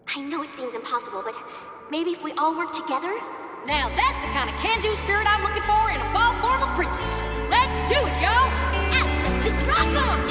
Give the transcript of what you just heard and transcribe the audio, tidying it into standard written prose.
I know it seems impossible, but maybe if we all work together? Now that's the kind of can-do spirit I'm looking for in a fall form of princess. Let's do it, y'all! Absolutely rock 'em!